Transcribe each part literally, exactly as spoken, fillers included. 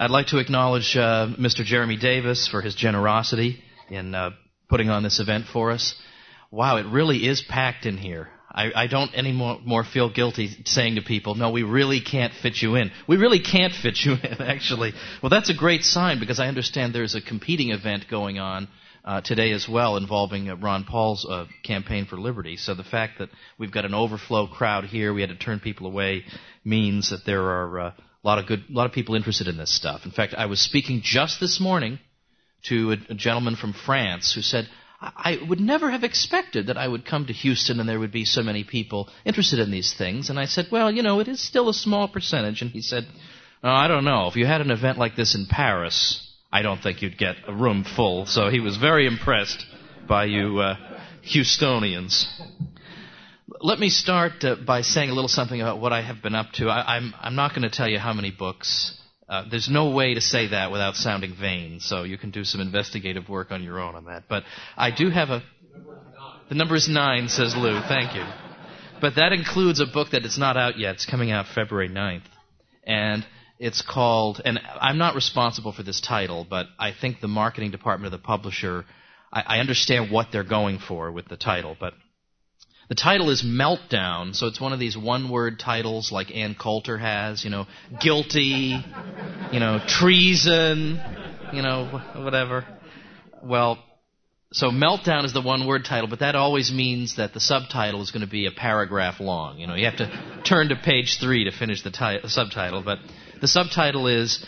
I'd like to acknowledge uh, Mister Jeremy Davis for his generosity in uh, putting on this event for us. Wow, it really is packed in here. I, I don't anymore more feel guilty saying to people, no, we really can't fit you in. We really can't fit you in, actually. Well, that's a great sign, because I understand there's a competing event going on uh, today as well involving uh, Ron Paul's uh, campaign for liberty. So the fact that we've got an overflow crowd here, we had to turn people away, means that there are uh, a lot of good, a lot of people interested in this stuff. In fact, I was speaking just this morning to a, a gentleman from France who said, I would never have expected that I would come to Houston and there would be so many people interested in these things. And I said, well, you know, it is still a small percentage. And he said, oh, I don't know. If you had an event like this in Paris, I don't think you'd get a room full. So he was very impressed by you uh, Houstonians. Let me start uh, by saying a little something about what I have been up to. I, I'm, I'm not going to tell you how many books. Uh, there's no way to say that without sounding vain, so you can do some investigative work on your own on that. But I do have a... The number is nine, says Lou. Thank you. But that includes a book that is not out yet. It's coming out February ninth. And it's called... And I'm not responsible for this title, but I think the marketing department of the publisher... I, I understand what they're going for with the title, but... The title is Meltdown, so it's one of these one-word titles like Ann Coulter has, you know, guilty, you know, treason, you know, whatever. Well, so Meltdown is the one-word title, but that always means that the subtitle is going to be a paragraph long. You know, you have to turn to page three to finish the, ti- the subtitle, but the subtitle is...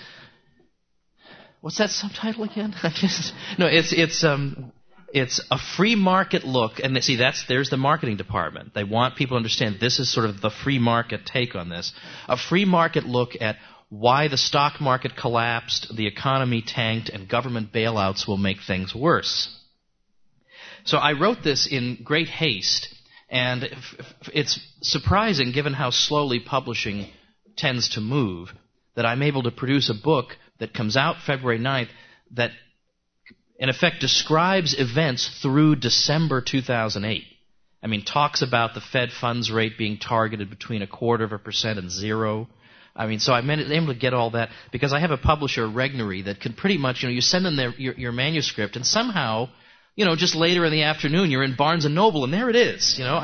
What's that subtitle again? no, it's... it's um. It's a free market look, and see, that's there's the marketing department. They want people to understand this is sort of the free market take on this. A free market look at why the stock market collapsed, the economy tanked, and government bailouts will make things worse. So I wrote this in great haste, and it's surprising, given how slowly publishing tends to move, that I'm able to produce a book that comes out February ninth that in effect describes events through December two thousand eight. I mean, talks about the Fed funds rate being targeted between a quarter of a percent and zero. I mean, so I'm able to get all that because I have a publisher, Regnery, that can pretty much, you know, you send them their, your, your manuscript, and somehow, you know, just later in the afternoon, you're in Barnes and Noble, and there it is, you know.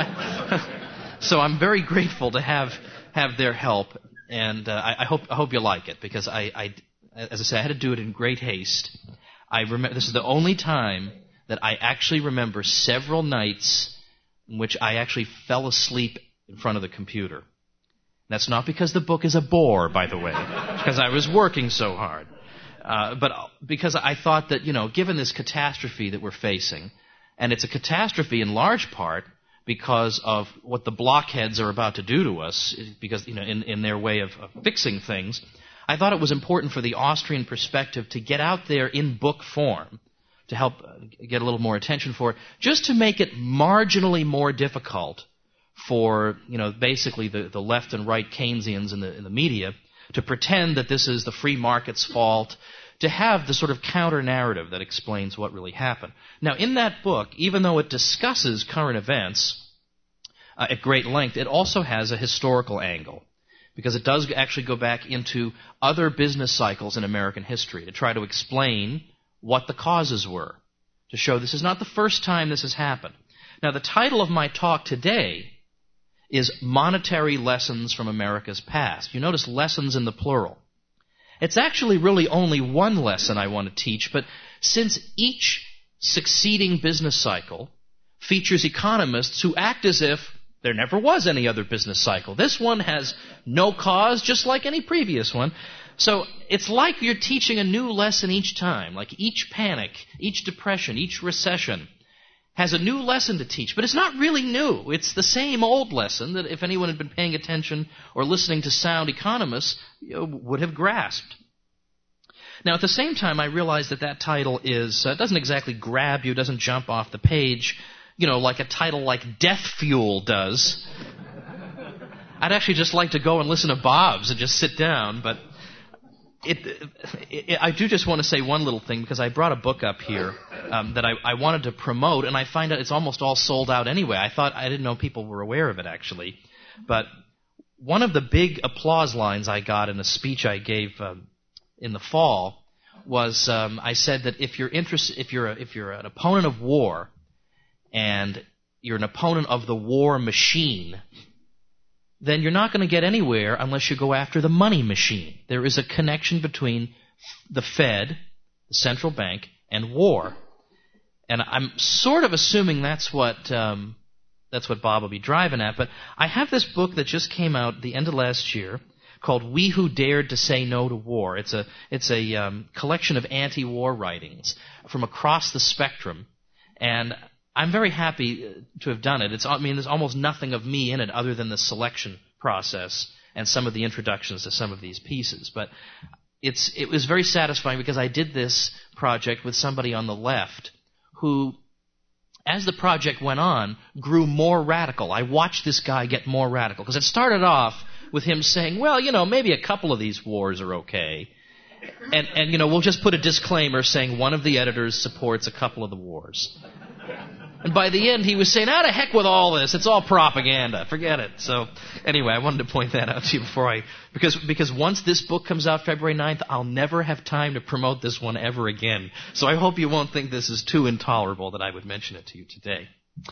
So I'm very grateful to have have their help, and uh, I, I hope I hope you like it, because I, I, as I said, I had to do it in great haste. I remember this is the only time that I actually remember several nights in which I actually fell asleep in front of the computer. That's not because the book is a bore, by the way, because I was working so hard, uh, but because I thought that, you know, given this catastrophe that we're facing, and it's a catastrophe in large part because of what the blockheads are about to do to us, because, you know, in, in their way of, of fixing things, I thought it was important for the Austrian perspective to get out there in book form to help get a little more attention for it, just to make it marginally more difficult for, you know, basically the, the left and right Keynesians in the, in the media to pretend that this is the free market's fault, to have the sort of counter-narrative that explains what really happened. Now, in that book, even though it discusses current events uh, at great length, it also has a historical angle, because it does actually go back into other business cycles in American history to try to explain what the causes were, to show this is not the first time this has happened. Now, the title of my talk today is Monetary Lessons from America's Past. You notice lessons in the plural. It's actually really only one lesson I want to teach, but since each succeeding business cycle features economists who act as if there never was any other business cycle. This one has no cause, just like any previous one. So it's like you're teaching a new lesson each time. Like each panic, each depression, each recession has a new lesson to teach. But it's not really new. It's the same old lesson that if anyone had been paying attention or listening to sound economists, you know, would have grasped. Now, at the same time, I realize that that title is uh, doesn't exactly grab you, doesn't jump off the page, you know, like a title like Death Fuel does. I'd actually just like to go and listen to Bob's and just sit down, but it, it, I do just want to say one little thing, because I brought a book up here um, that I, I wanted to promote, and I find out it's almost all sold out anyway. I thought I didn't know people were aware of it, actually. But one of the big applause lines I got in a speech I gave um, in the fall was um, I said that if you're interested, if you're a, if you're an opponent of war, and you're an opponent of the war machine, then you're not going to get anywhere unless you go after the money machine. There is a connection between the Fed, the central bank, and war. And I'm sort of assuming that's what um, that's what Bob will be driving at. But I have this book that just came out at the end of last year called "We Who Dared to Say No to War." It's a it's a um, collection of anti-war writings from across the spectrum, and I'm very happy to have done it. It's I mean, there's almost nothing of me in it other than the selection process and some of the introductions to some of these pieces. But it's it was very satisfying because I did this project with somebody on the left who, as the project went on, grew more radical. I watched this guy get more radical because it started off with him saying, well, you know, maybe a couple of these wars are okay. And, and you know, we'll just put a disclaimer saying one of the editors supports a couple of the wars. And by the end, he was saying, ah, to heck with all this. It's all propaganda. Forget it. So anyway, I wanted to point that out to you before I... Because because once this book comes out February ninth, I'll never have time to promote this one ever again. So I hope you won't think this is too intolerable that I would mention it to you today.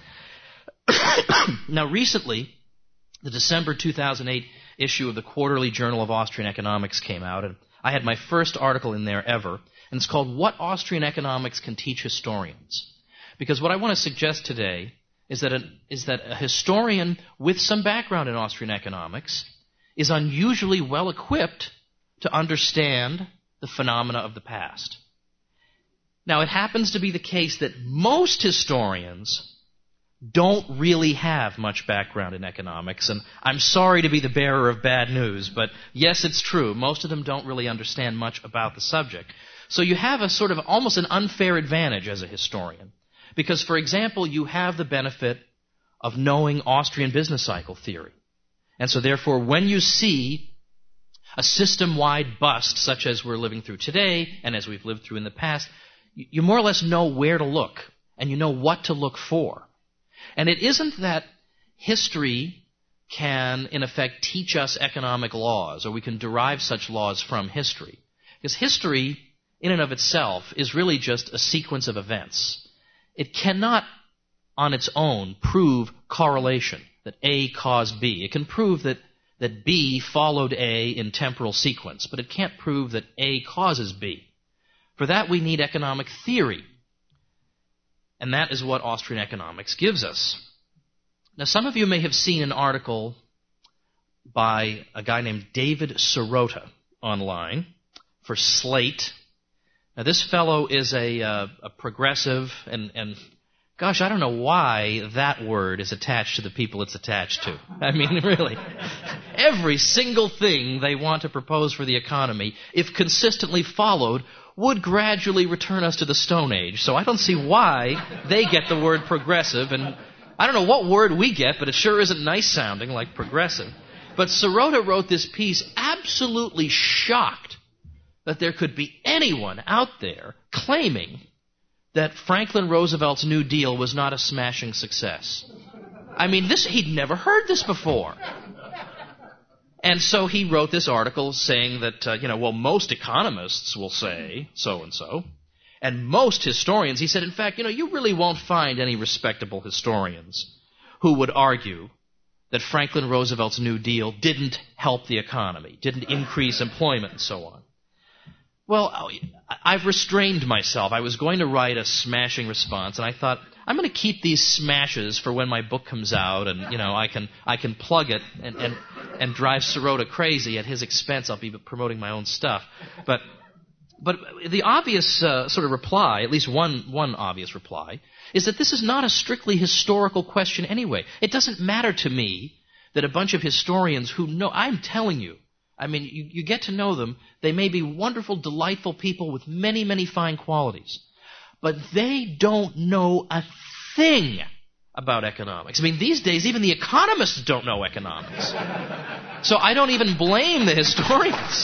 Now, recently, the December two thousand eight issue of the Quarterly Journal of Austrian Economics came out, and I had my first article in there ever, and it's called What Austrian Economics Can Teach Historians. Because what I want to suggest today is that, a, is that a historian with some background in Austrian economics is unusually well equipped to understand the phenomena of the past. Now, it happens to be the case that most historians don't really have much background in economics, and I'm sorry to be the bearer of bad news, but yes, it's true. Most of them don't really understand much about the subject. So you have a sort of almost an unfair advantage as a historian. Because, for example, you have the benefit of knowing Austrian business cycle theory. And so, therefore, when you see a system-wide bust, such as we're living through today and as we've lived through in the past, you more or less know where to look, and you know what to look for. And it isn't that history can, in effect, teach us economic laws, or we can derive such laws from history. Because history, in and of itself, is really just a sequence of events. It cannot, on its own, prove correlation, that A caused B. It can prove that, that B followed A in temporal sequence, but it can't prove that A causes B. For that, we need economic theory. And that is what Austrian economics gives us. Now, some of you may have seen an article by a guy named David Sirota online for Slate. Now, this fellow is a, uh, a progressive, and, and gosh, I don't know why that word is attached to the people it's attached to. I mean, really. Every single thing they want to propose for the economy, if consistently followed, would gradually return us to the Stone Age. So I don't see why they get the word progressive, and I don't know what word we get, but it sure isn't nice sounding like progressive. But Sirota wrote this piece absolutely shocked that there could be anyone out there claiming that Franklin Roosevelt's New Deal was not a smashing success. I mean, this he'd never heard this before. And so he wrote this article saying that, uh, you know, well, most economists will say so-and-so, and most historians, he said, in fact, you know, you really won't find any respectable historians who would argue that Franklin Roosevelt's New Deal didn't help the economy, didn't increase employment, and so on. Well, I've restrained myself. I was going to write a smashing response, and I thought, I'm going to keep these smashes for when my book comes out, and, you know, I can I can plug it and, and, and drive Sirota crazy at his expense. I'll be promoting my own stuff. But but the obvious uh, sort of reply, at least one one obvious reply, is that this is not a strictly historical question anyway. It doesn't matter to me that a bunch of historians who know, I'm telling you, I mean, you, you get to know them. They may be wonderful, delightful people with many, many fine qualities. But they don't know a thing about economics. I mean, these days, even the economists don't know economics. So I don't even blame the historians.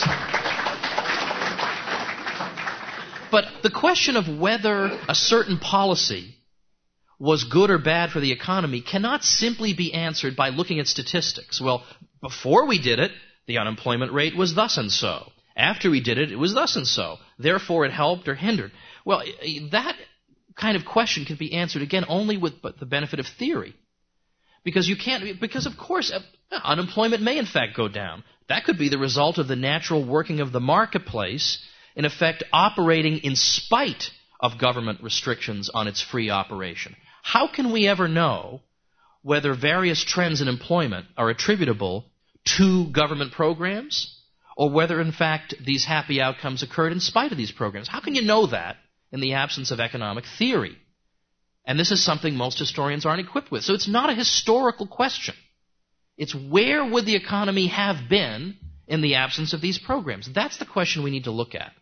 But the question of whether a certain policy was good or bad for the economy cannot simply be answered by looking at statistics. Well, before we did it, the unemployment rate was thus and so. After he did it, it was thus and so. Therefore, it helped or hindered. Well, that kind of question can be answered, again, only with the benefit of theory. Because you can't, because of course, unemployment may in fact go down. That could be the result of the natural working of the marketplace, in effect operating in spite of government restrictions on its free operation. How can we ever know whether various trends in employment are attributable to government programs, or whether in fact these happy outcomes occurred in spite of these programs? How can you know that in the absence of economic theory? And this is something most historians aren't equipped with. So it's not a historical question. It's where would the economy have been in the absence of these programs? That's the question we need to look at.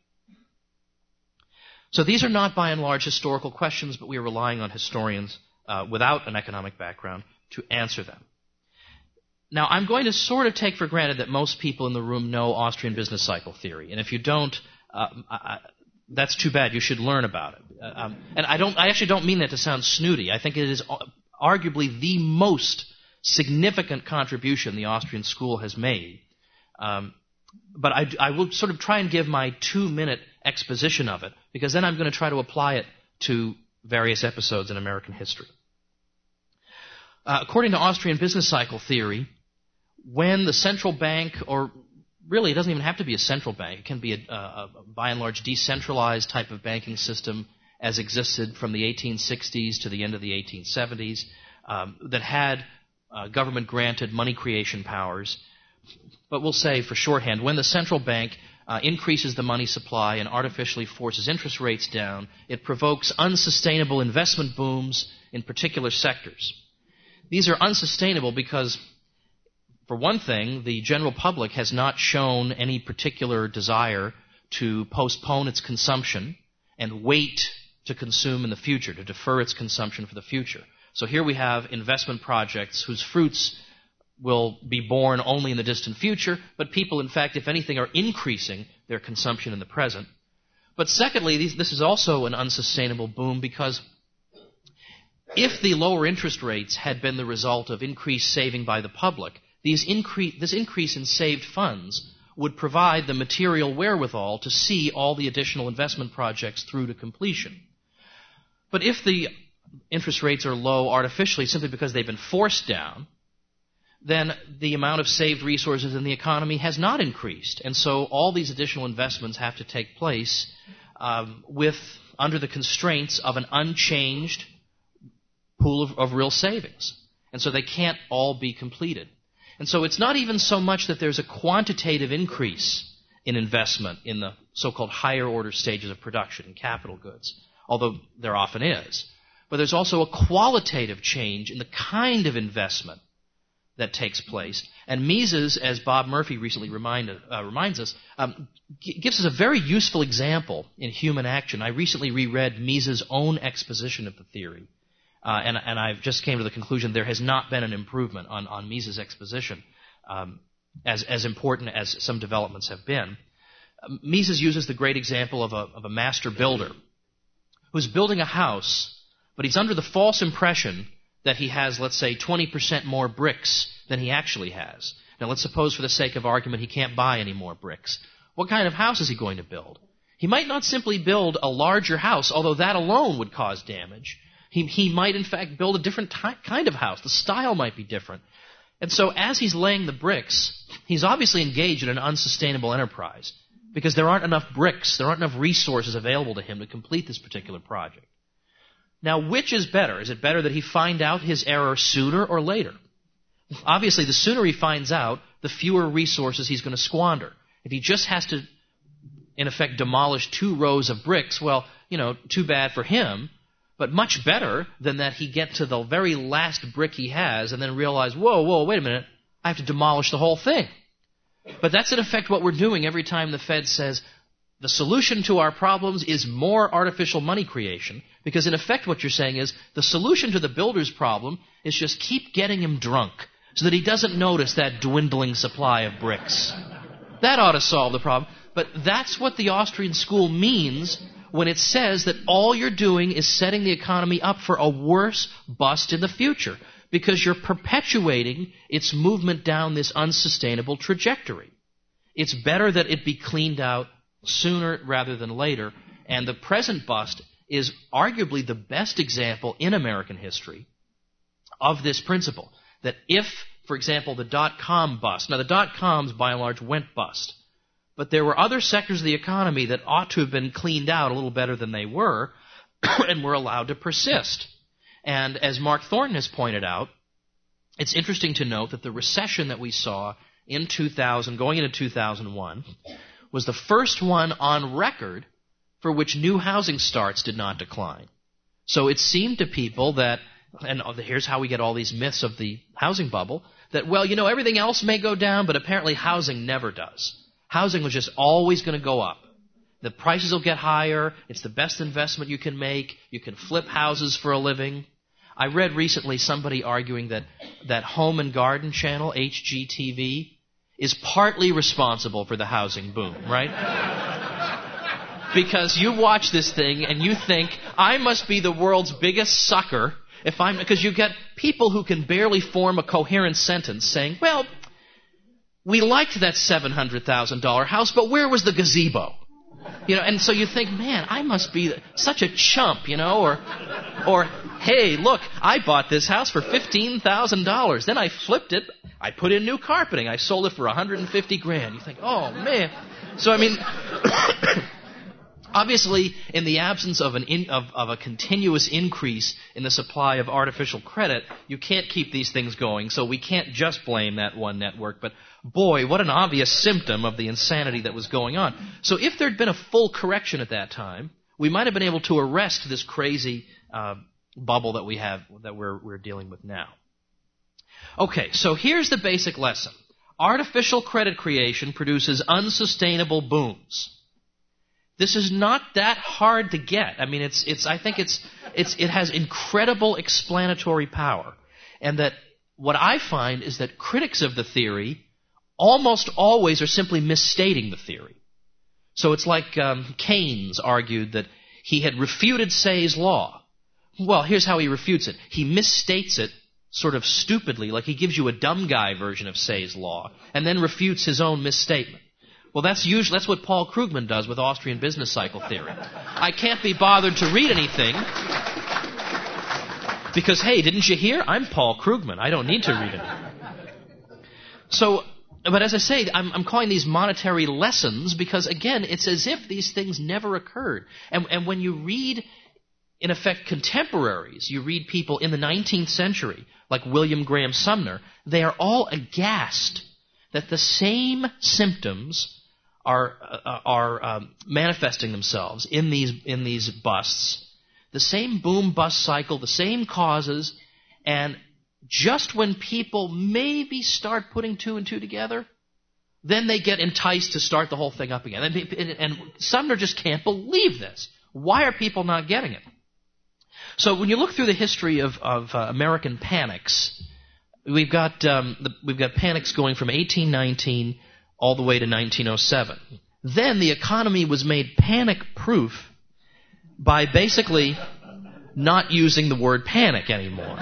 So these are not by and large historical questions, but we are relying on historians uh, without an economic background to answer them. Now, I'm going to sort of take for granted that most people in the room know Austrian business cycle theory. And if you don't, uh, I, that's too bad. You should learn about it. Uh, um, and I don't. I actually don't mean that to sound snooty. I think it is arguably the most significant contribution the Austrian school has made. Um, but I, I will sort of try and give my two-minute exposition of it, because then I'm going to try to apply it to various episodes in American history. Uh, according to Austrian business cycle theory, when the central bank, or really it doesn't even have to be a central bank, it can be a, a, a by and large decentralized type of banking system as existed from the eighteen sixties to the end of the eighteen seventies, um, that had uh, government-granted money creation powers. But we'll say, for shorthand, when the central bank uh, increases the money supply and artificially forces interest rates down, it provokes unsustainable investment booms in particular sectors. These are unsustainable because, for one thing, the general public has not shown any particular desire to postpone its consumption and wait to consume in the future, to defer its consumption for the future. So here we have investment projects whose fruits will be born only in the distant future, but people, in fact, if anything, are increasing their consumption in the present. But secondly, these, this is also an unsustainable boom because if the lower interest rates had been the result of increased saving by the public, these incre- this increase in saved funds would provide the material wherewithal to see all the additional investment projects through to completion. But if the interest rates are low artificially simply because they've been forced down, then the amount of saved resources in the economy has not increased. And so all these additional investments have to take place um, with under the constraints of an unchanged pool of, of real savings. And so they can't all be completed. And so it's not even so much that there's a quantitative increase in investment in the so-called higher order stages of production in capital goods, although there often is. But there's also a qualitative change in the kind of investment that takes place. And Mises, as Bob Murphy recently reminded, uh, reminds us, um, g- gives us a very useful example in Human Action. I recently reread Mises' own exposition of the theory, uh, and, and I've just came to the conclusion there has not been an improvement on, on Mises' exposition, um, as, as important as some developments have been. Uh, Mises uses the great example of a, of a master builder who's building a house, but he's under the false impression that he has, let's say, twenty percent more bricks than he actually has. Now, let's suppose, for the sake of argument, he can't buy any more bricks. What kind of house is he going to build? He might not simply build a larger house, although that alone would cause damage. He, he might, in fact, build a different ty- kind of house. The style might be different. And so as he's laying the bricks, he's obviously engaged in an unsustainable enterprise because there aren't enough bricks, there aren't enough resources available to him to complete this particular project. Now, which is better? Is it better that he find out his error sooner or later? Obviously, the sooner he finds out, the fewer resources he's going to squander. If he just has to, in effect, demolish two rows of bricks, well, you know, too bad for him, but much better than that he get to the very last brick he has and then realize, whoa, whoa, wait a minute, I have to demolish the whole thing. But that's, in effect, what we're doing every time the Fed says, the solution to our problems is more artificial money creation, because in effect what you're saying is the solution to the builder's problem is just keep getting him drunk so that he doesn't notice that dwindling supply of bricks. That ought to solve the problem. But that's what the Austrian school means when it says that all you're doing is setting the economy up for a worse bust in the future, because you're perpetuating its movement down this unsustainable trajectory. It's better that it be cleaned out sooner rather than later. And the present bust is arguably the best example in American history of this principle. That if, for example, the dot-com bust, now the dot-coms by and large went bust, but there were other sectors of the economy that ought to have been cleaned out a little better than they were and were allowed to persist. And as Mark Thornton has pointed out, it's interesting to note that the recession that we saw in two thousand, going into two thousand one, was the first one on record for which new housing starts did not decline. So it seemed to people that, and here's how we get all these myths of the housing bubble, that, well, you know, everything else may go down, but apparently housing never does. Housing was just always going to go up. The prices will get higher. It's the best investment you can make. You can flip houses for a living. I read recently somebody arguing that that Home and Garden channel, H G T V, is partly responsible for the housing boom, right? Because you watch this thing and you think, I must be the world's biggest sucker if I'm, because you get people who can barely form a coherent sentence saying, well, we liked that seven hundred thousand dollars house, but where was the gazebo? You know, and so you think, man, I must be such a chump, you know, or, or hey, look, I bought this house for fifteen thousand dollars. Then I flipped it. I put in new carpeting. I sold it for one hundred fifty grand. You think, oh, man. So, I mean, obviously, in the absence of, an in, of, of a continuous increase in the supply of artificial credit, you can't keep these things going, so we can't just blame that one network. But boy, what an obvious symptom of the insanity that was going on. So if there had been a full correction at that time, we might have been able to arrest this crazy uh, bubble that we have, that we're, we're dealing with now. Okay, so here's the basic lesson. Artificial credit creation produces unsustainable booms. This is not that hard to get. I mean, it's, it's, I think it's, it's, it has incredible explanatory power. And that what I find is that critics of the theory almost always are simply misstating the theory. So it's like um, Keynes argued that he had refuted Say's law. Well, here's how he refutes it. He misstates it sort of stupidly, like he gives you a dumb guy version of Say's law, and then refutes his own misstatement. Well, that's usually that's what Paul Krugman does with Austrian business cycle theory. I can't be bothered to read anything because, hey, didn't you hear? I'm Paul Krugman. I don't need to read it. So, but as I say, I'm, I'm calling these monetary lessons because, again, it's as if these things never occurred. And, and when you read, in effect, contemporaries, you read people in the nineteenth century, like William Graham Sumner, they are all aghast that the same symptoms are uh, are um, manifesting themselves in these in these busts. The same boom-bust cycle, the same causes, and just when people maybe start putting two and two together, then they get enticed to start the whole thing up again. And, and Sumner just can't believe this. Why are people not getting it? So when you look through the history of, of uh, American panics, we've got um, the, we've got panics going from eighteen nineteen all the way to nineteen oh seven. Then the economy was made panic-proof by basically not using the word panic anymore.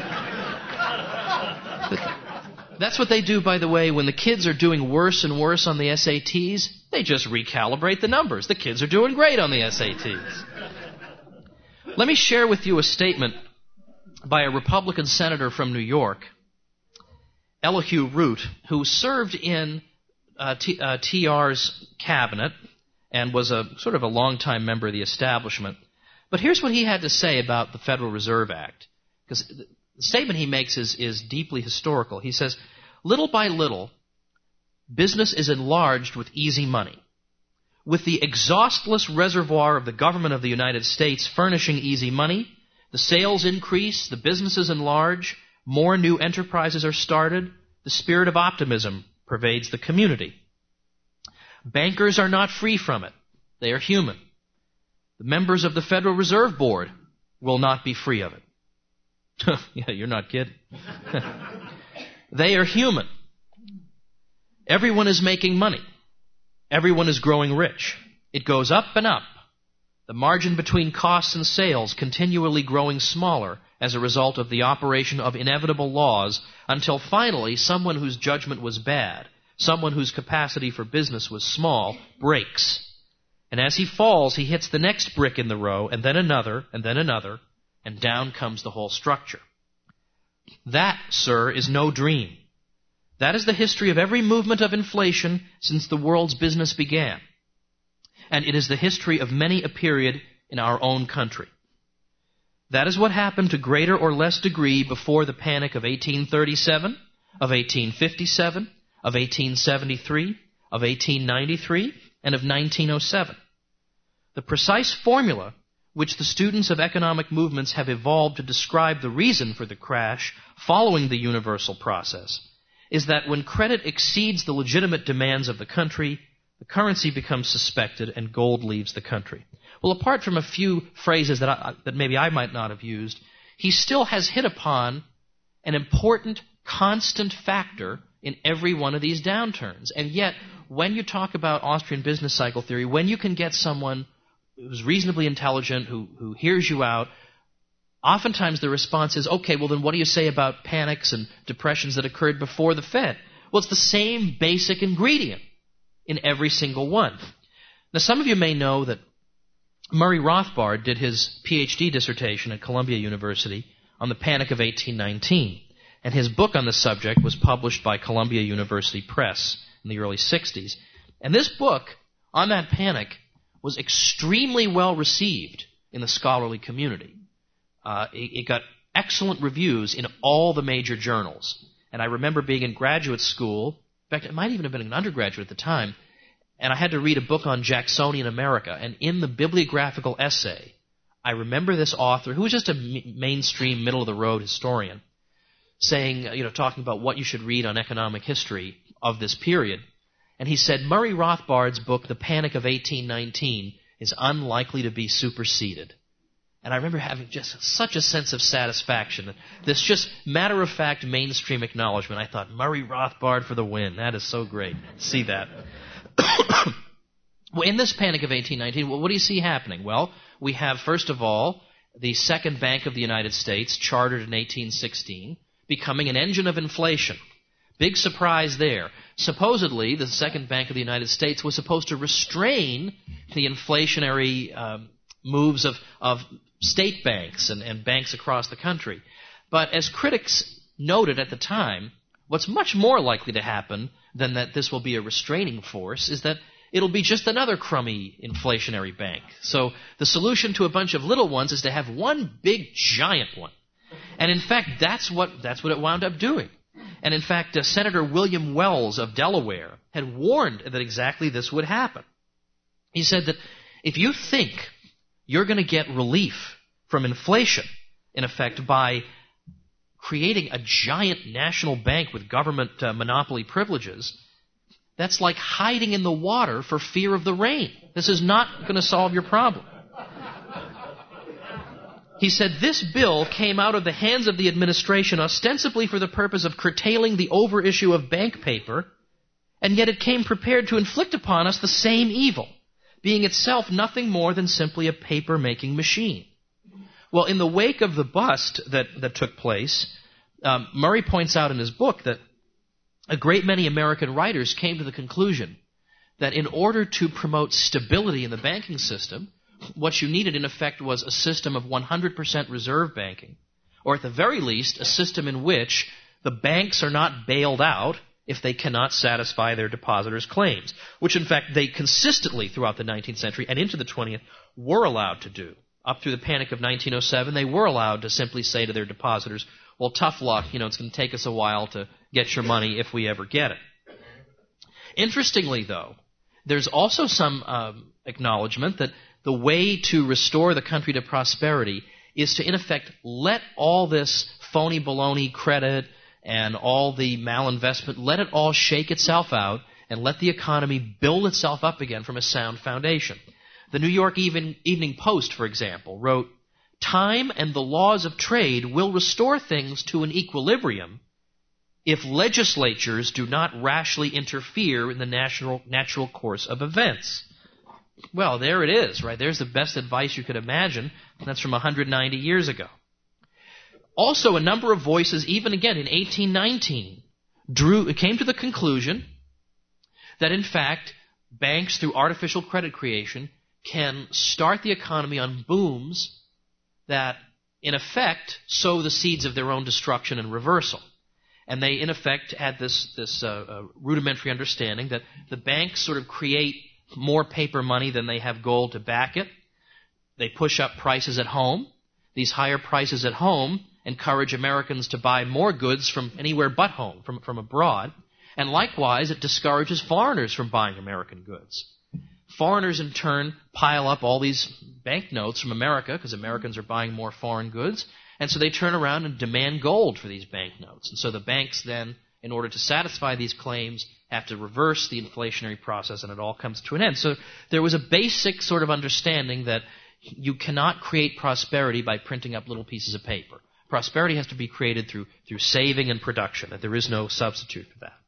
That's what they do, by the way, when the kids are doing worse and worse on the S A Ts. They just recalibrate the numbers. The kids are doing great on the S A Ts. Let me share with you a statement by a Republican senator from New York, Elihu Root, who served in uh, T, uh, T R's cabinet and was a sort of a longtime member of the establishment. But here's what he had to say about the Federal Reserve Act, because the statement he makes is, is deeply historical. He says, little by little, business is enlarged with easy money. With the exhaustless reservoir of the government of the United States furnishing easy money, the sales increase, the businesses enlarge, more new enterprises are started, the spirit of optimism pervades the community. Bankers are not free from it. They are human. The members of the Federal Reserve Board will not be free of it. Yeah, you're not kidding. They are human. Everyone is making money. Everyone is growing rich. It goes up and up. The margin between costs and sales continually growing smaller as a result of the operation of inevitable laws until finally someone whose judgment was bad, someone whose capacity for business was small, breaks. And as he falls, he hits the next brick in the row, and then another, and then another, and down comes the whole structure. That, sir, is no dream. That is the history of every movement of inflation since the world's business began. And it is the history of many a period in our own country. That is what happened to greater or less degree before the panic of eighteen thirty-seven, of eighteen fifty-seven, of eighteen seventy-three, of eighteen ninety-three, and of nineteen oh seven. The precise formula which the students of economic movements have evolved to describe the reason for the crash following the universal process is that when credit exceeds the legitimate demands of the country, the currency becomes suspected and gold leaves the country. Well, apart from a few phrases that, I, that maybe I might not have used, he still has hit upon an important, constant factor in every one of these downturns. And yet, when you talk about Austrian business cycle theory, when you can get someone who's reasonably intelligent, who, who hears you out, oftentimes the response is, okay, well then what do you say about panics and depressions that occurred before the Fed? Well, it's the same basic ingredient in every single one. Now, some of you may know that Murray Rothbard did his P H D dissertation at Columbia University on the Panic of eighteen nineteen, and his book on the subject was published by Columbia University Press in the early sixties. And this book on that panic was extremely well received in the scholarly community. Uh, it, it got excellent reviews in all the major journals. And I remember being in graduate school, in fact, it might even have been an undergraduate at the time, and I had to read a book on Jacksonian America. And in the bibliographical essay, I remember this author, who was just a m- mainstream, middle-of-the-road historian, saying, you know, talking about what you should read on economic history of this period. And he said, Murray Rothbard's book, The Panic of eighteen nineteen, is unlikely to be superseded. And I remember having just such a sense of satisfaction. This just matter-of-fact mainstream acknowledgement. I thought, Murray Rothbard for the win. That is so great. See that. Well, in this Panic of eighteen nineteen, well, what do you see happening? Well, we have, first of all, the Second Bank of the United States, chartered in eighteen sixteen, becoming an engine of inflation. Big surprise there. Supposedly, the Second Bank of the United States was supposed to restrain the inflationary um, moves of, of state banks and, and banks across the country. But as critics noted at the time, what's much more likely to happen than that this will be a restraining force is that it'll be just another crummy inflationary bank. So the solution to a bunch of little ones is to have one big giant one. And in fact, that's what that's what it wound up doing. And in fact, uh, Senator William Wells of Delaware had warned that exactly this would happen. He said that if you think you're going to get relief from inflation, in effect, by creating a giant national bank with government uh, monopoly privileges, that's like hiding in the water for fear of the rain. This is not going to solve your problem. He said this bill came out of the hands of the administration ostensibly for the purpose of curtailing the overissue of bank paper, and yet it came prepared to inflict upon us the same evil, being itself nothing more than simply a paper-making machine. Well, in the wake of the bust that, that took place, um, Murray points out in his book that a great many American writers came to the conclusion that in order to promote stability in the banking system, what you needed, in effect, was a system of one hundred percent reserve banking, or at the very least, a system in which the banks are not bailed out if they cannot satisfy their depositors' claims, which, in fact, they consistently throughout the nineteenth century and into the twentieth were allowed to do. Up through the Panic of nineteen oh seven, they were allowed to simply say to their depositors, well, tough luck, you know, it's going to take us a while to get your money if we ever get it. Interestingly, though, there's also some um, acknowledgement that the way to restore the country to prosperity is to, in effect, let all this phony baloney credit and all the malinvestment, let it all shake itself out and let the economy build itself up again from a sound foundation. The New York Even, Evening Post, for example, wrote, "Time and the laws of trade will restore things to an equilibrium if legislatures do not rashly interfere in the natural, natural course of events." Well, there it is, right? There's the best advice you could imagine. That's from one hundred ninety years ago. Also, a number of voices, even again in eighteen nineteen, drew, came to the conclusion that in fact banks, through artificial credit creation, can start the economy on booms that, in effect, sow the seeds of their own destruction and reversal. And they, in effect, had this, this uh, uh, rudimentary understanding that the banks sort of create more paper money than they have gold to back it. They push up prices at home. These higher prices at home encourage Americans to buy more goods from anywhere but home, from, from abroad. And likewise, it discourages foreigners from buying American goods. Foreigners, in turn, pile up all these banknotes from America because Americans are buying more foreign goods. And so they turn around and demand gold for these banknotes. And so the banks then, in order to satisfy these claims, have to reverse the inflationary process, and it all comes to an end. So there was a basic sort of understanding that you cannot create prosperity by printing up little pieces of paper. Prosperity has to be created through, through saving and production, that there is no substitute for that.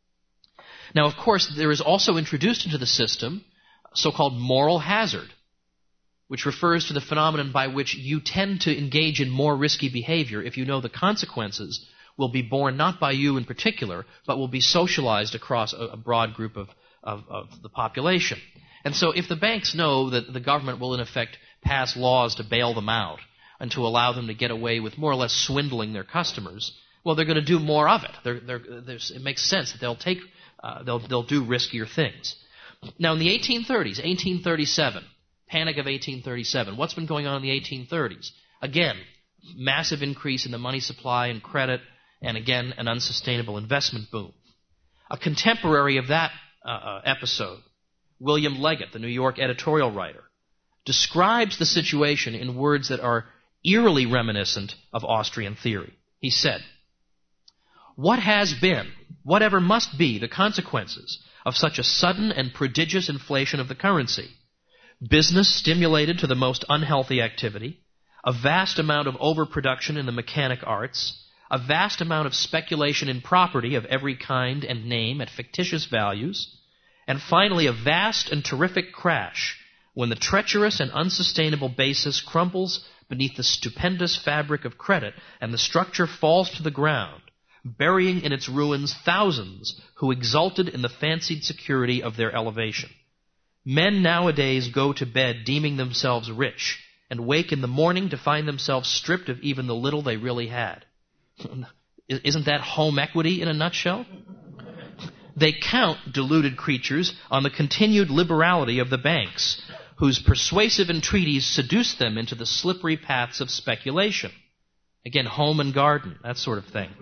Now, of course, there is also introduced into the system so-called moral hazard, which refers to the phenomenon by which you tend to engage in more risky behavior if you know the consequences will be borne not by you in particular, but will be socialized across a, a broad group of, of, of the population. And so if the banks know that the government will in effect pass laws to bail them out and to allow them to get away with more or less swindling their customers, well, they're going to do more of it. They're, they're, it makes sense that they'll take, uh, they'll, they'll do riskier things. Now, in the eighteen thirties, eighteen thirty-seven, Panic of eighteen thirty-seven, what's been going on in the eighteen thirties? Again, massive increase in the money supply and credit, and again, an unsustainable investment boom. A contemporary of that uh, episode, William Leggett, the New York editorial writer, describes the situation in words that are eerily reminiscent of Austrian theory. He said, "What has been, whatever must be, the consequences of such a sudden and prodigious inflation of the currency? Business stimulated to the most unhealthy activity, a vast amount of overproduction in the mechanic arts, a vast amount of speculation in property of every kind and name at fictitious values, and finally a vast and terrific crash when the treacherous and unsustainable basis crumbles beneath the stupendous fabric of credit and the structure falls to the ground, burying in its ruins thousands who exulted in the fancied security of their elevation. Men nowadays go to bed deeming themselves rich, and wake in the morning to find themselves stripped of even the little they really had." Isn't that home equity in a nutshell? They count, deluded creatures, on the continued liberality of the banks, whose persuasive entreaties seduce them into the slippery paths of speculation. Again, home and garden, that sort of thing.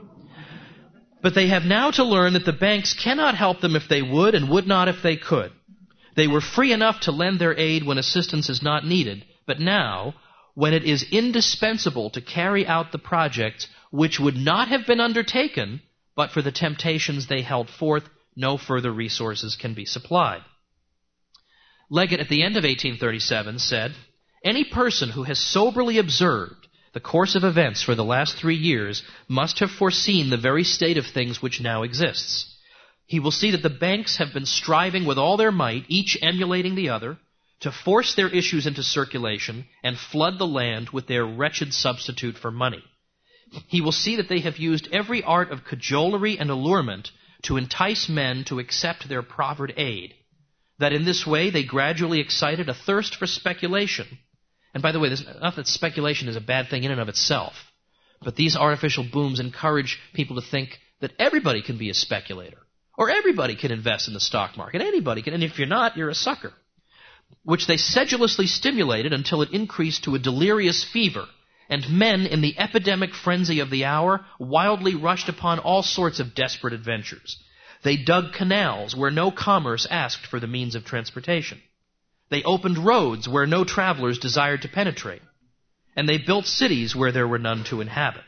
But they have now to learn that the banks cannot help them if they would, and would not if they could. They were free enough to lend their aid when assistance is not needed, but now, when it is indispensable to carry out the projects which would not have been undertaken but for the temptations they held forth, no further resources can be supplied. Leggett, at the end of eighteen thirty-seven, said, "Any person who has soberly observed the course of events for the last three years must have foreseen the very state of things which now exists. He will see that the banks have been striving with all their might, each emulating the other, to force their issues into circulation and flood the land with their wretched substitute for money. He will see that they have used every art of cajolery and allurement to entice men to accept their proffered aid, that in this way they gradually excited a thirst for speculation." And by the way, this, not that speculation is a bad thing in and of itself, but these artificial booms encourage people to think that everybody can be a speculator, or everybody can invest in the stock market, anybody can, and if you're not, you're a sucker, which they sedulously stimulated until it increased to a delirious fever, and men in the epidemic frenzy of the hour wildly rushed upon all sorts of desperate adventures. They dug canals where no commerce asked for the means of transportation. They opened roads where no travelers desired to penetrate, and they built cities where there were none to inhabit.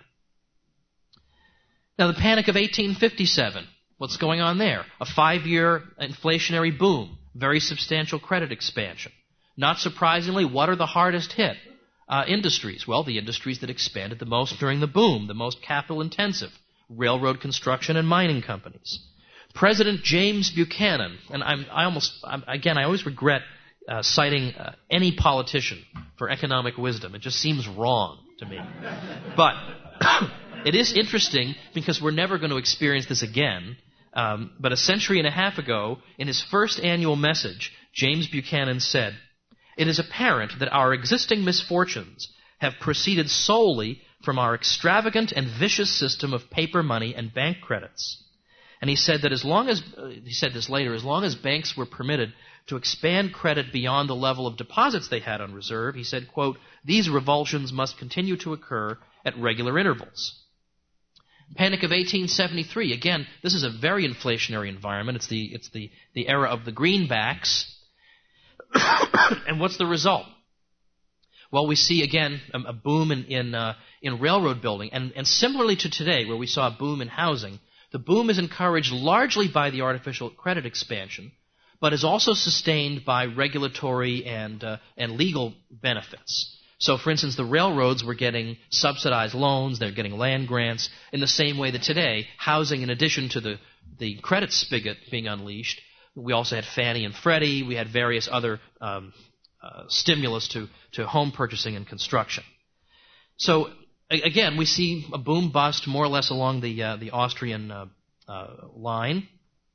Now, the Panic of eighteen fifty-seven, what's going on there? A five-year inflationary boom, very substantial credit expansion. Not surprisingly, what are the hardest hit uh, industries? Well, the industries that expanded the most during the boom, the most capital-intensive, railroad construction and mining companies. President James Buchanan, and I'm, I almost, I'm, again, I always regret Uh, citing uh, any politician for economic wisdom. It just seems wrong to me. But it is interesting because we're never going to experience this again. Um, but a century and a half ago, in his first annual message, James Buchanan said, "It is apparent that our existing misfortunes have proceeded solely from our extravagant and vicious system of paper money and bank credits." And he said that as long as, uh, he said this later, as long as banks were permitted to expand credit beyond the level of deposits they had on reserve, he said, quote, "These revulsions must continue to occur at regular intervals." Panic of eighteen seventy-three. Again, this is a very inflationary environment. It's the it's the, the era of the greenbacks. And what's the result? Well, we see again a, a boom in in, uh, in railroad building, and and similarly to today, where we saw a boom in housing, the boom is encouraged largely by the artificial credit expansion, but is also sustained by regulatory and uh, and legal benefits. So, for instance, the railroads were getting subsidized loans, they're getting land grants, in the same way that today, housing, in addition to the, the credit spigot being unleashed, we also had Fannie and Freddie, we had various other um, uh, stimulus to, to home purchasing and construction. So, a- again, we see a boom-bust more or less along the, uh, the Austrian uh, uh, line.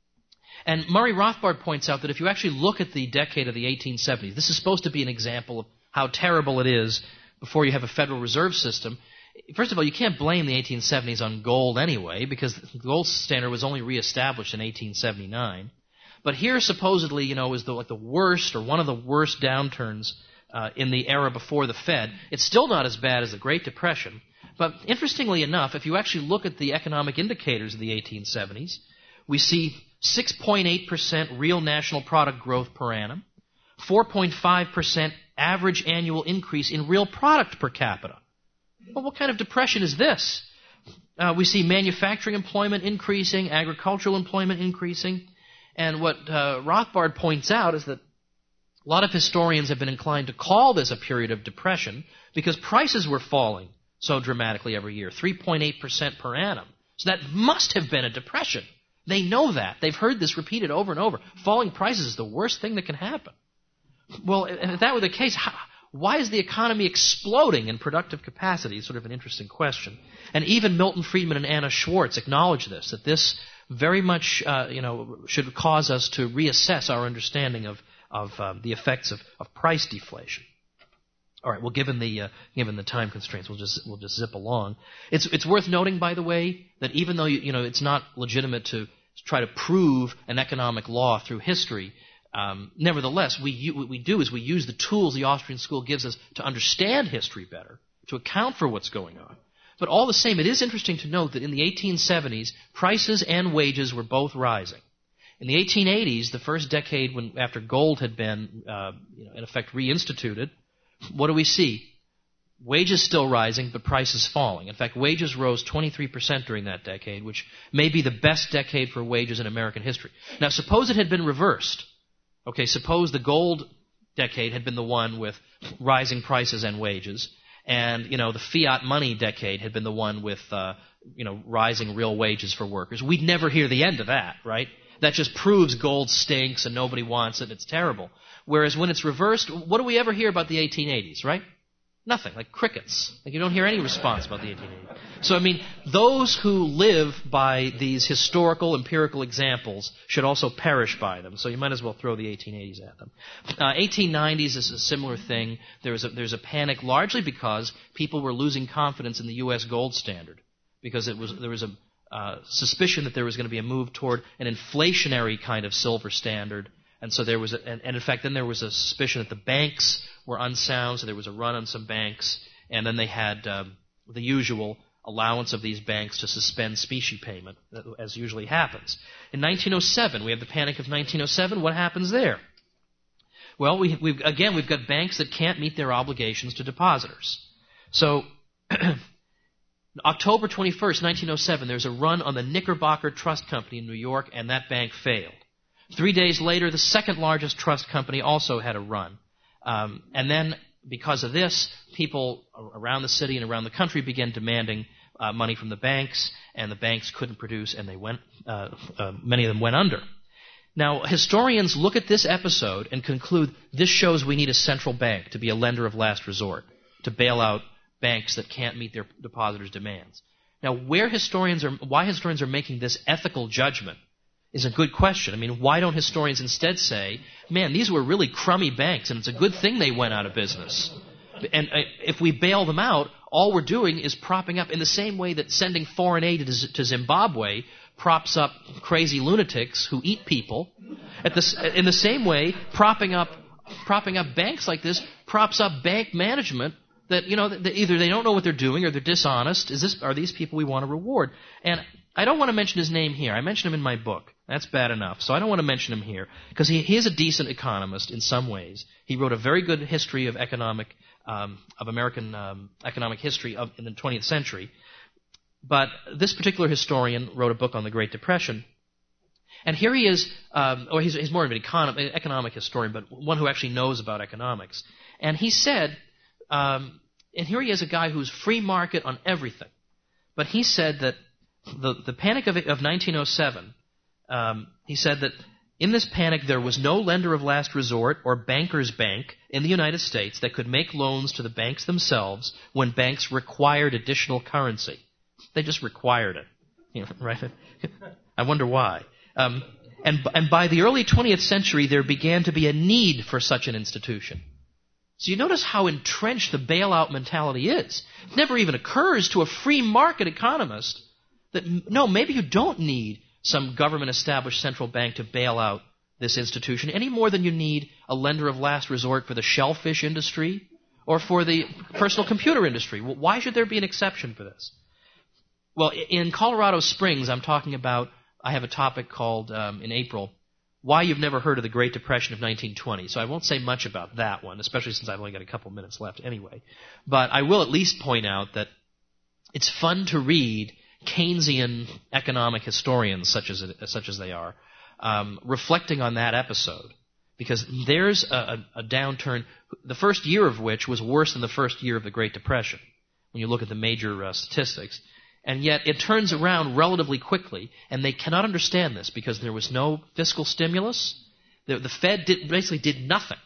And Murray Rothbard points out that if you actually look at the decade of the eighteen seventies, this is supposed to be an example of how terrible it is before you have a Federal Reserve System. First of all, you can't blame the eighteen seventies on gold anyway, because the gold standard was only reestablished in eighteen seventy-nine. But here, supposedly, you know, is the, like the worst or one of the worst downturns uh, in the era before the Fed. It's still not as bad as the Great Depression. But interestingly enough, if you actually look at the economic indicators of the eighteen seventies, we see six point eight percent real national product growth per annum, four point five percent average annual increase in real product per capita. Well, what kind of depression is this? Uh, we see manufacturing employment increasing, agricultural employment increasing, and what uh, Rothbard points out is that a lot of historians have been inclined to call this a period of depression because prices were falling so dramatically every year, three point eight percent per annum. So that must have been a depression. They know that. They've heard this repeated over and over. Falling prices is the worst thing that can happen. Well, if that were the case, how, why is the economy exploding in productive capacity? It's sort of an interesting question. And even Milton Friedman and Anna Schwartz acknowledge this, that this very much uh, you know, should cause us to reassess our understanding of, of um, the effects of, of price deflation. All right, well, given the uh, given the time constraints, we'll just we'll just zip along. It's it's worth noting, by the way, that even though you, you know it's not legitimate to try to prove an economic law through history, Um, nevertheless, we, what we do is we use the tools the Austrian school gives us to understand history better, to account for what's going on. But all the same, it is interesting to note that in the eighteen seventies, prices and wages were both rising. In the eighteen eighties, the first decade when after gold had been, uh, you know, in effect, reinstituted, what do we see? Wages still rising, but prices falling. In fact, wages rose twenty-three percent during that decade, which may be the best decade for wages in American history. Now, suppose it had been reversed. Okay, suppose the gold decade had been the one with rising prices and wages, and, you know, the fiat money decade had been the one with, uh, you know, rising real wages for workers. We'd never hear the end of that, right? That just proves gold stinks and nobody wants it and it's terrible. Whereas when it's reversed, what do we ever hear about the eighteen eighties, right? Nothing, like crickets. Like you don't hear any response about the eighteen eighties. So, I mean, those who live by these historical, empirical examples should also perish by them. So you might as well throw the eighteen eighties at them. Uh, eighteen nineties is a similar thing. There was a, there's a panic largely because people were losing confidence in the U S gold standard because it was there was a uh, suspicion that there was going to be a move toward an inflationary kind of silver standard. And so there was, a, and, and in fact, then there was a suspicion that the banks were unsound, so there was a run on some banks, and then they had um, the usual allowance of these banks to suspend specie payment, as usually happens. In nineteen oh seven, we have the panic of nineteen oh seven. What happens there? Well, we, we've, again, we've got banks that can't meet their obligations to depositors. So, October twenty-first, nineteen oh seven, there's a run on the Knickerbocker Trust Company in New York, and that bank failed. Three days later, the second largest trust company also had a run. Um, and then, because of this, people around the city and around the country began demanding uh, money from the banks, and the banks couldn't produce, and they went. Uh, uh, many of them went under. Now, historians look at this episode and conclude this shows we need a central bank to be a lender of last resort, to bail out banks that can't meet their depositors' demands. Now, where historians are, why historians are making this ethical judgment is a good question. I mean, why don't historians instead say, man, these were really crummy banks, and it's a good thing they went out of business. And uh, if we bail them out, all we're doing is propping up, in the same way that sending foreign aid to, to Zimbabwe props up crazy lunatics who eat people, at the, in the same way, propping up propping up banks like this props up bank management that, you know, that either they don't know what they're doing or they're dishonest. Is this, are these people we want to reward? And I don't want to mention his name here. I mentioned him in my book. That's bad enough. So I don't want to mention him here because he, he is a decent economist in some ways. He wrote a very good history of economic, um, of American um, economic history of, in the twentieth century. But this particular historian wrote a book on the Great Depression. And here he is, um, or he's, he's more of an econo- economic historian, but one who actually knows about economics. And he said, um, and here he is, a guy who's free market on everything. But he said that the, the panic of, of nineteen oh seven, um, he said that in this panic there was no lender of last resort or banker's bank in the United States that could make loans to the banks themselves when banks required additional currency. They just required it, you know, right? I wonder why. Um, and, and by the early twentieth century, there began to be a need for such an institution. So you notice how entrenched the bailout mentality is. It never even occurs to a free market economist that, no, maybe you don't need some government-established central bank to bail out this institution any more than you need a lender of last resort for the shellfish industry or for the personal computer industry. Well, why should there be an exception for this? Well, in Colorado Springs, I'm talking about, I have a topic called, um, in April, Why You've Never Heard of the Great Depression of nineteen twenty. So I won't say much about that one, especially since I've only got a couple minutes left anyway. But I will at least point out that it's fun to read Keynesian economic historians, such as, it, such as they are, um, reflecting on that episode. Because there's a, a, a downturn, the first year of which was worse than the first year of the Great Depression, when you look at the major uh, statistics. And yet it turns around relatively quickly, and they cannot understand this because there was no fiscal stimulus. The, the Fed did, basically did nothing.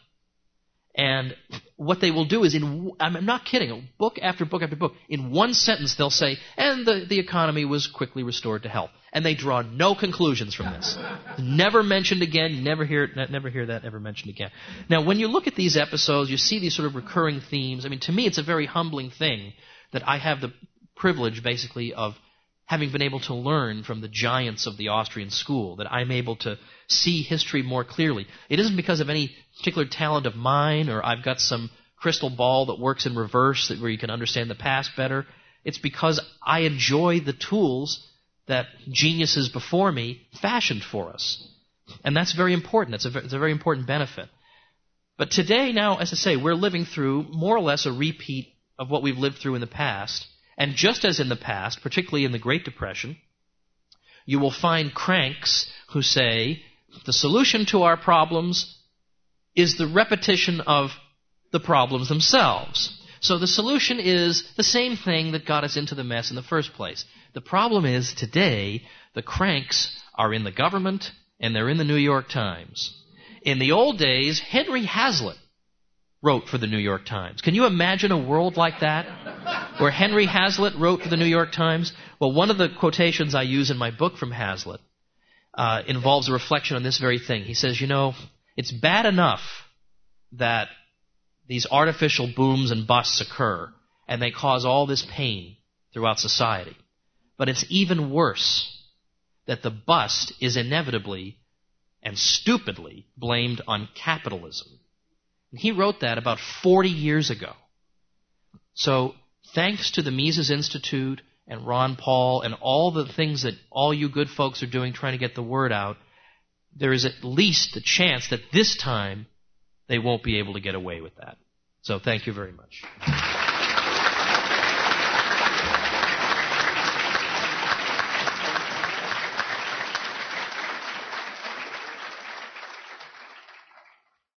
And what they will do is, in I'm not kidding, book after book after book, in one sentence they'll say, and the, the economy was quickly restored to health. And they draw no conclusions from this. Never mentioned again. You never hear, never hear that ever mentioned again. Now, when you look at these episodes, you see these sort of recurring themes. I mean, to me, it's a very humbling thing that I have the privilege, basically, of having been able to learn from the giants of the Austrian school, that I'm able to see history more clearly. It isn't because of any particular talent of mine, or I've got some crystal ball that works in reverse that where you can understand the past better. It's because I enjoy the tools that geniuses before me fashioned for us. And that's very important. It's a, it's a very important benefit. But today, now, as I say, we're living through more or less a repeat of what we've lived through in the past. And just as in the past, particularly in the Great Depression, you will find cranks who say the solution to our problems is the repetition of the problems themselves. So the solution is the same thing that got us into the mess in the first place. The problem is today the cranks are in the government and they're in the New York Times. In the old days, Henry Hazlitt wrote for the New York Times. Can you imagine a world like that, where Henry Hazlitt wrote for the New York Times? Well, one of the quotations I use in my book from Hazlitt uh, involves a reflection on this very thing. He says, you know, it's bad enough that these artificial booms and busts occur, and they cause all this pain throughout society. But it's even worse that the bust is inevitably and stupidly blamed on capitalism. And he wrote that about forty years ago. So thanks to the Mises Institute and Ron Paul and all the things that all you good folks are doing trying to get the word out, there is at least the chance that this time they won't be able to get away with that. So thank you very much.